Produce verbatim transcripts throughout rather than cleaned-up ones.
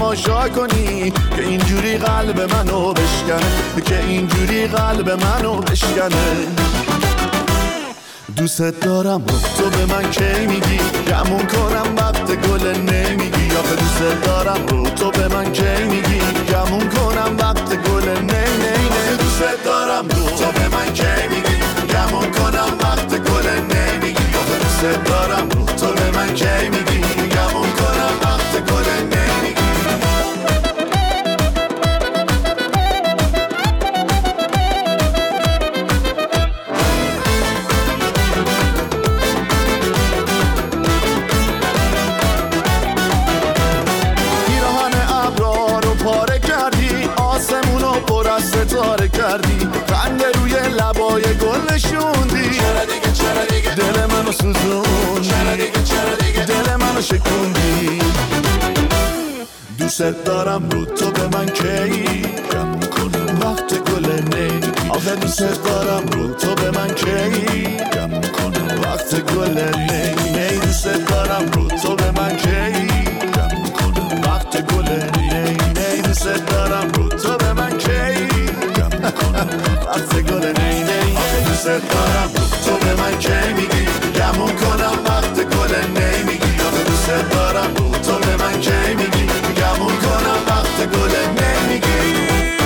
تماشا کنی که اینجوری قلب منو بشکنه، که اینجوری قلب منو بشکنه. دوست دارم و تو به من کی میگی، گمون کنم وقت گل نمیگی. آخه دوست دارم و تو به من کی میگی، گمون کنم وقت گل نه نه نه. دوست دارم و تو به من کی میگی، گمون کنم وقت گل نمیگی. آخه دوست دارم و تو به من کی میگی، گمون کنم وقت گل نمیگی. ستاره کردی، خنده روی لبای گل نشوندی. چرا دیگه چرا دیگه دل منو سوزوندی، چرا دیگه چرا دیگه دل منو شکوندی. دوست دارم رو تو به من کی، گمون کنم وقت گل نمیگی. آخه دوست دارم رو تو به من کی، گمون کنم وقت گل نمیگی. دوست دارم رو تو به من کی، گمون کنم وقت گل نمیگی. دوست دارم رو تو به من کی، وقت گل نی نی. دوست دارم تو به من کی میگی، گمون کنم وقت گل نمیگی. آخه دوست دارم تو به من کی میگی، گمون کنم وقت گل نمیگی.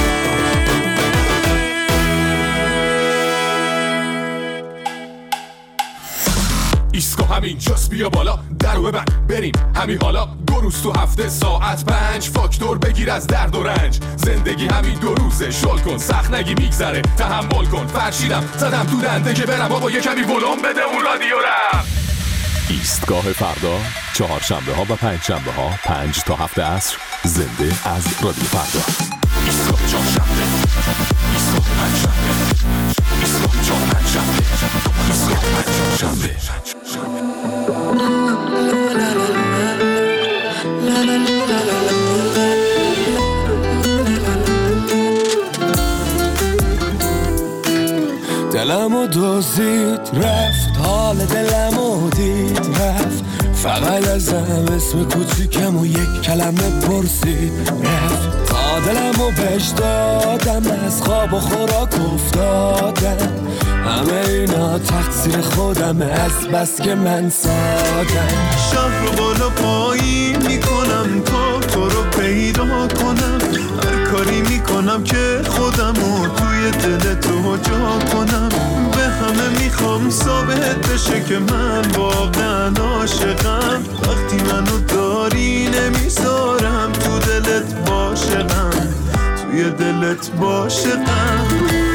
ایسکو همین جاست، بیا بالا درو ببند بریم همین حالا. دو روز تو هفته ساعت پنج، فاکتور بگیر از درد و رنج. زندگی همین دو روزه، شل کن سخت نگی میگذره، تحمل کن. فرشیدم زدم تو دنده که برم بابا یه کمی ولوم بده اون رادیو رم. ایستگاه فردا، چهارشنبه ها و پنج شنبه ها پنج تا هفت عصر، زنده از رادیو فردا. ایستگاه چهارشنبه، ایستگاه پنج شنبه، ایستگاه چهار پنج شنبه، ایستگاه پنج شنبه. دلمو دوزید رفت، حال دلمو دید رفت. فقط ازم اسم کوچیکم و یک کلمه پرسید رفت. تا دلمو بهش دادم، از خواب و خوراک افتادم. همه اینا تقصیر خودمه، از بس که من سادم. شهر رو بالا پایین میکنم تا تو رو پیدا کنم. هر کاری میکنم که خودمو توی دل تو جا کنم. به همه میخوام ثابت بشه که من واقعا عاشقم. وقتی منو داری نمیذارم تو دلت باشقم، توی دلت باشقم.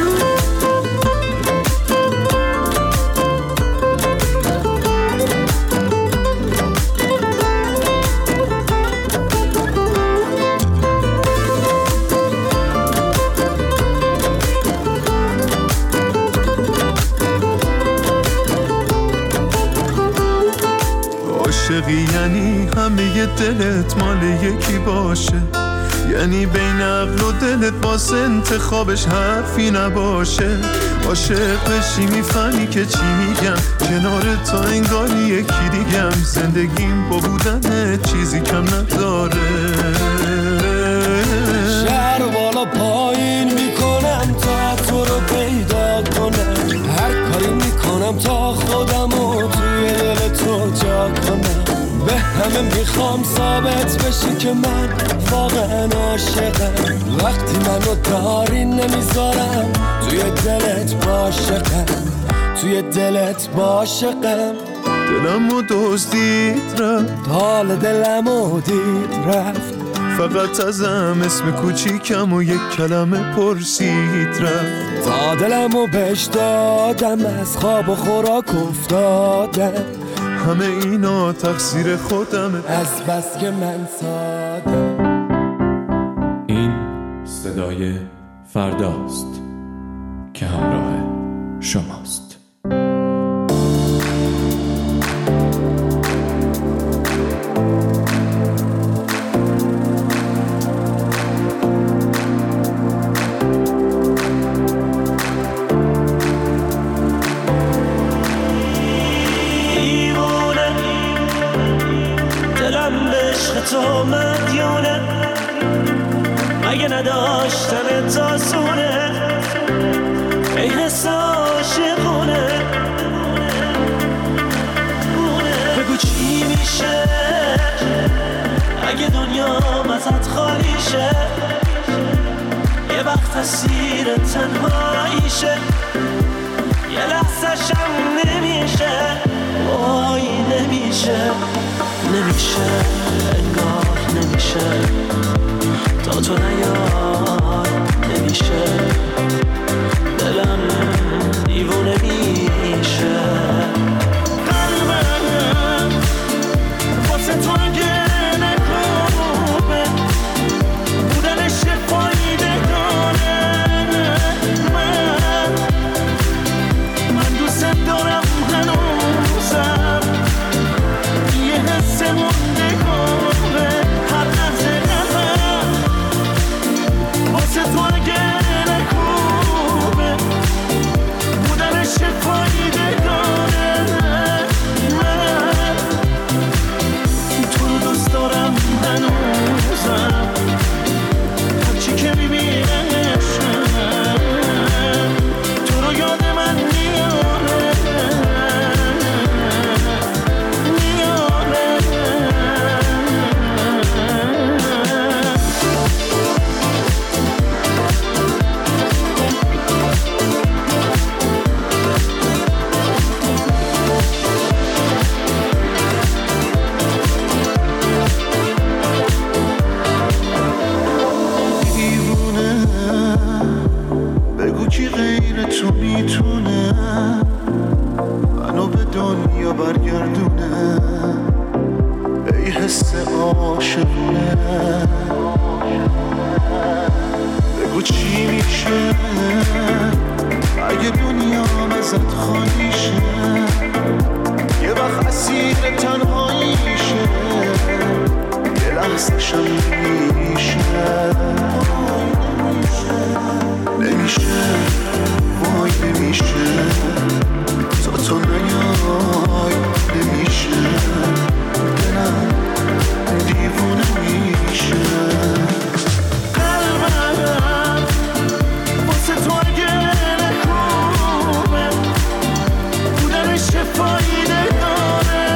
عاشقی یعنی همه دلت مال یکی باشه، یعنی بین عقل و دلت واسه انتخابش حرفی نباشه. عاشق بشی میفهمی که چی میگم، کنار تا انگاری یکی دیگم. زندگیم با بودن چیزی کم نداره. شهر بالا پایین میکنم تا تو رو پیدا کنم. هر کاری میکنم تا خودمو توی دل تو جا کنم. به همه میخوام ثابت بشی که من واقعا عاشقم. وقتی منو داری نمیذارم توی دلت باشقم، توی دلت باشقم. دلمو دزدید رفت، حال دلمو دید رفت. فقط ازم اسم کوچیکم و یک کلمه پرسید رفت. تا دلمو بهش دادم، از خواب و خوراک افتادم. همه اینا تقصیر خودمه، از بس که من سادم. این صدای فرداست که همراه شماست. تو مدیونه نداشتن تاسونه ای حس عاشقونه بگو چی میشه اگه دنیا ازت خالی شه یه وقت اسیر تنهاییشه یه لحظه شم نمیشه وای نمیشه نمیشه انگار نمیشه تا تو نیای نمیشه دلم دیوونه میشه قلبم واسه تو اگه نکوبه بودنش فایده داره من من دوست دارم هنوزم یه حس مونده کنه هر لحظه قلبم واسه تو اگه نکوبه بودنش فایده داره من تو رو دوست دارم هنوزم هرچی که میبینمشم تو رو یاد من میاره میاره دیوونه بگو کی غیر تو میتونه منو به دنیا برگردونه ای حس عاشقونه بگو چی میشه اگه دنیا ازت خالی شه یه وقت اسیر تنهاییشه یه لحظه شم نمیشه نمیشه وای نمیشه تا تو نیای نمیشه دلم دیوونه میشه قلبم واسه تو اگه نکوبه بودنش فایده داره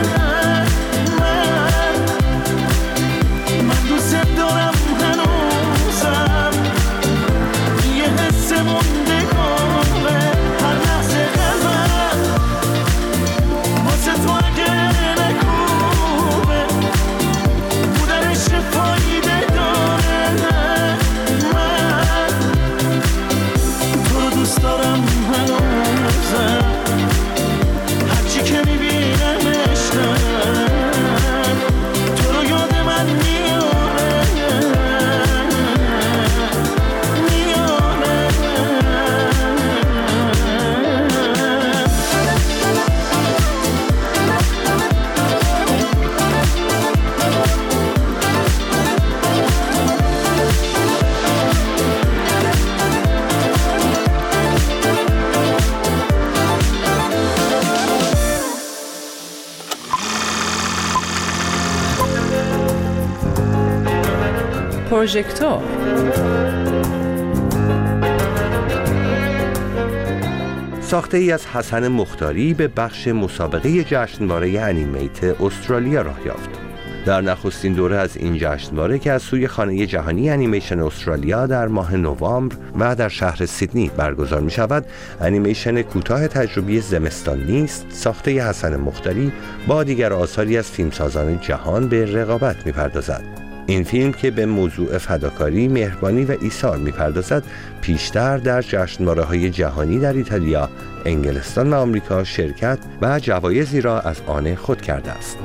من من دوست دارم هنوزم یه حس مونده کنه هر لحظه قلبم واسه تو اگه نکوبه بودنش فایده داره من تو رو دوست دارم هنوزم هرچی که میبینمشم تو رو یاد من میاره میاره پروژکتور ساخته ای از حسن مختاری به بخش مسابقه جشنواره انیمیت استرالیا راه یافت. در نخستین دوره از این جشنواره که از سوی خانه جهانی انیمیشن استرالیا در ماه نوامبر و در شهر سیدنی برگزار می شود، انیمیشن کوتاه تجربی زمستان نیست ساخته ی حسن مختاری با دیگر آثاری از فیلمسازان جهان به رقابت می پردازد. این فیلم که به موضوع فداکاری، مهربانی و ایثار می‌پردازد، پیشتر در جشنواره‌های جهانی در ایتالیا، انگلستان و آمریکا شرکت و جوایزی را از آن خود کرده است.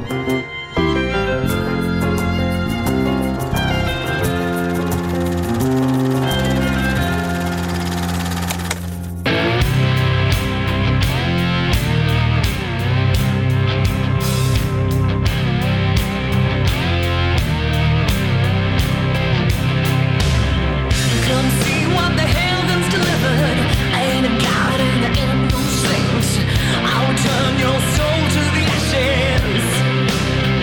I will turn your soul to the ashes.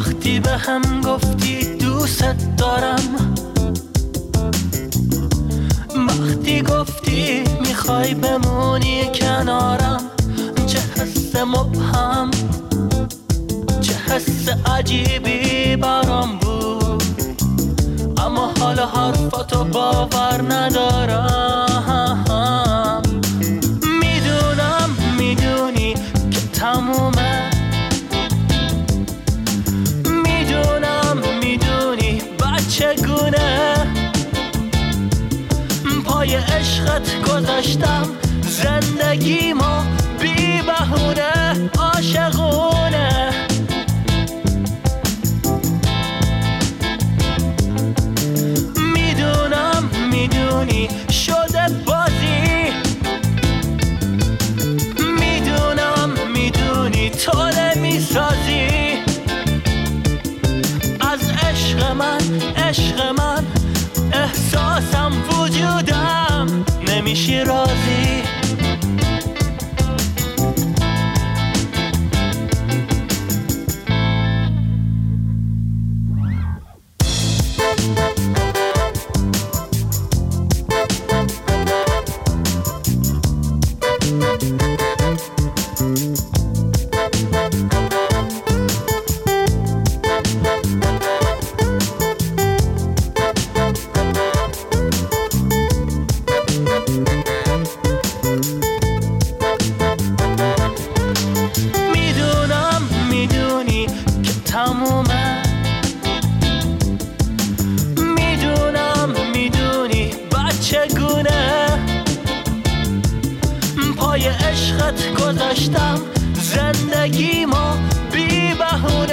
وقتی به هم گفتی دوست دارم، وقتی گفتی میخوای بمونی کنارم، چه حس مبهم، چه حس عجیبی برام بود، اما حالا حرفاتو باور ندارم. میدونم میدونی که تمومه، میدونم میدونی بچگونه پای عشقت گذاشتم زندگیمو بی بهونه عاشقونه. میدونم میدونی شده بازی، میدونم میدونی تو نمیسازی از عشق من، عشق من احساسم وجودم نمیشی راضی. پای عشقت گذاشتم زندگیمو بی بهونه